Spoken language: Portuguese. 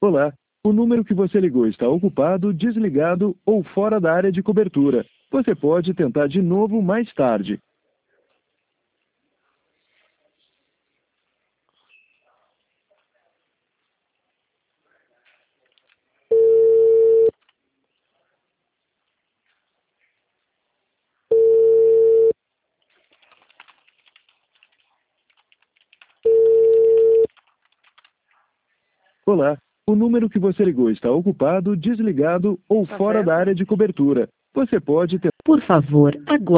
Olá, o número que você ligou está ocupado, desligado ou fora da área de cobertura. Você pode tentar de novo mais tarde. Olá, o número que você ligou está ocupado, desligado ou fora da área de cobertura. Você pode tentar. Por favor, aguarde.